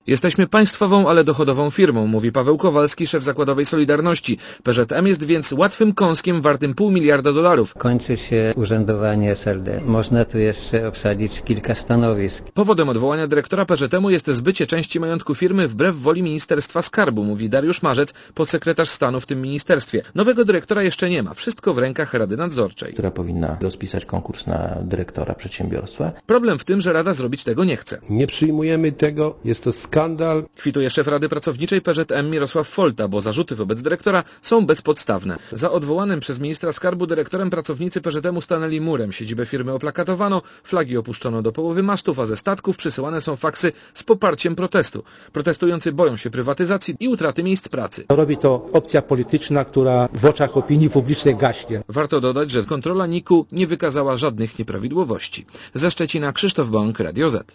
Jesteśmy państwową, ale dochodową firmą, mówi Paweł Kowalski, szef zakładowej Solidarności. PZM jest więc łatwym kąskiem wartym $500 miliarda. Kończy się urzędowanie SLD. Można tu jeszcze obsadzić kilka stanowisk. Powodem odwołania dyrektora PZM-u jest zbycie części majątku firmy wbrew woli Ministerstwa Skarbu, mówi Dariusz Marzec, podsekretarz stanu w tym ministerstwie. Nowego dyrektora jeszcze nie ma. Wszystko w rękach Rady Nadzorczej, która powinna rozpisać konkurs na dyrektora przedsiębiorstwa. Problem w tym, że Rada zrobić tego nie chce. Nie przyjmujemy tego, jest to skandal. Kwituje szef Rady Pracowniczej PZM Mirosław Folta, bo zarzuty wobec dyrektora są bezpodstawne. Za odwołanym przez ministra skarbu dyrektorem pracownicy PZM-u stanęli murem. Siedzibę firmy oplakatowano, flagi opuszczono do połowy masztów, a ze statków przysyłane są faksy z poparciem protestu. Protestujący boją się prywatyzacji i utraty miejsc pracy. Robi to opcja polityczna, która w oczach opinii publicznej gaśnie. Warto dodać, że kontrola NIK-u nie wykazała żadnych nieprawidłowości. Ze Szczecina Krzysztof Bąk, Radio Z.